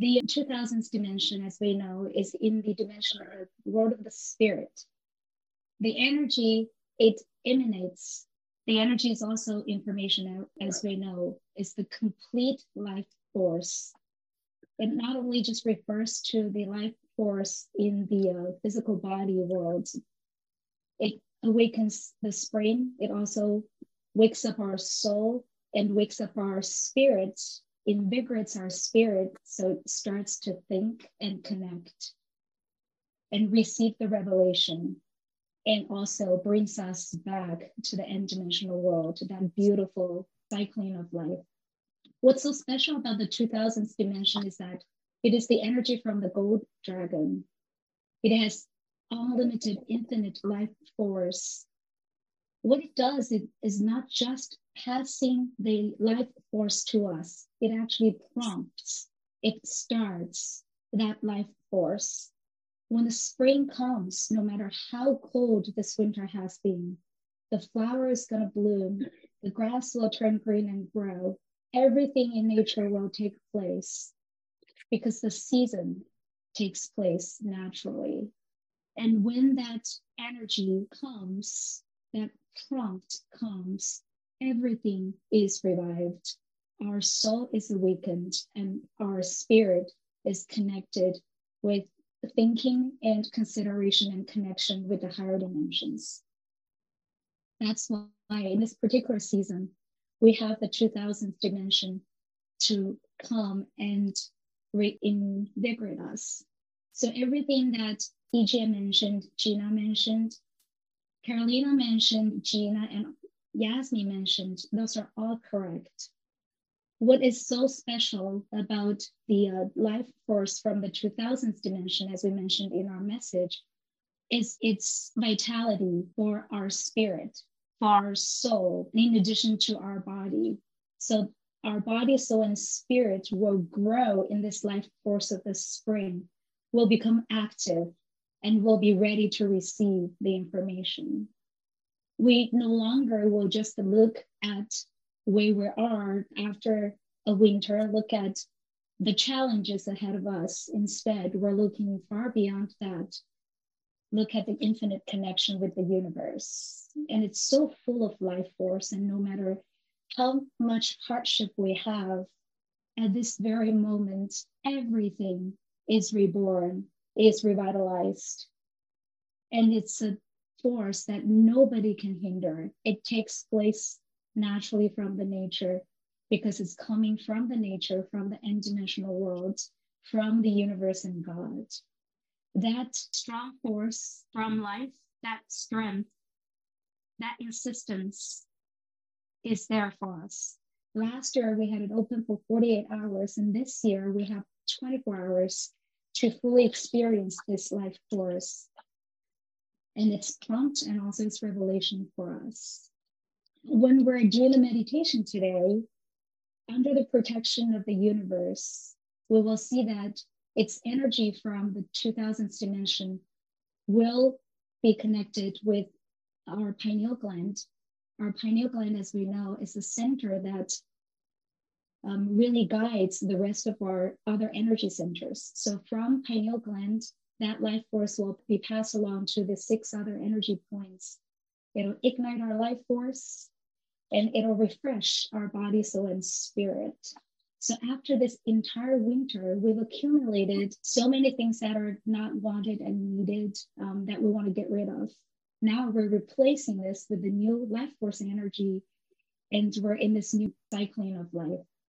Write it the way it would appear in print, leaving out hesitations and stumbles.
The 2000s dimension, as we know, is in the dimension of the world of the spirit. The energy it emanates, the energy is also information, as we know, is the complete life force. It not only just refers to the life force in the physical body world, it awakens the spring, it also wakes up our soul and wakes up our spirit, invigorates our spirit, so it starts to think and connect and receive the revelation, and also brings us back to the n-dimensional world, to that beautiful cycling of life. What's so special about the 2000s dimension is that it is the energy from the gold dragon. It has unlimited, infinite life force. What it does is not just passing the life force to us, it actually prompts, it starts that life force. When the spring comes, no matter how cold this winter has been, the flower is going to bloom, the grass will turn green and grow, everything in nature will take place because the season takes place naturally. And when that energy comes, that prompt comes, everything is revived. Our soul is awakened and our spirit is connected with thinking and consideration and connection with the higher dimensions. That's why in this particular season, we have the 2000th dimension to come and reinvigorate us. So everything that EJ mentioned, Gina mentioned, Carolina mentioned, Gina and Yasmin mentioned, those are all correct. What is so special about the life force from the 2000s dimension, as we mentioned in our message, is its vitality for our spirit, for our soul, in addition to our body. So our body, soul, and spirit will grow in this life force of the spring, will become active, and will be ready to receive the information. We no longer will just look at where we are after a winter, look at the challenges ahead of us. Instead, we're looking far beyond that. Look at the infinite connection with the universe. And it's so full of life force, and no matter how much hardship we have, at this very moment, everything is reborn, is revitalized. And it's a force that nobody can hinder. It takes place naturally from the nature because it's coming from the nature, from the n-dimensional world, from the universe and God. That strong force from life, that strength, that insistence is there for us. Last year, we had it open for 48 hours, and this year we have 24 hours to fully experience this life force. And it's prompt and also it's revelation for us. When we're doing the meditation today, under the protection of the universe, we will see that its energy from the 2000s dimension will be connected with our pineal gland. Our pineal gland, as we know, is the center that really guides the rest of our other energy centers. So from pineal gland, that life force will be passed along to the 6 other energy points. It'll ignite our life force and it'll refresh our body, soul, and spirit. So after this entire winter, we've accumulated so many things that are not wanted and needed that we want to get rid of. Now we're replacing this with the new life force energy, and we're in this new cycling of life.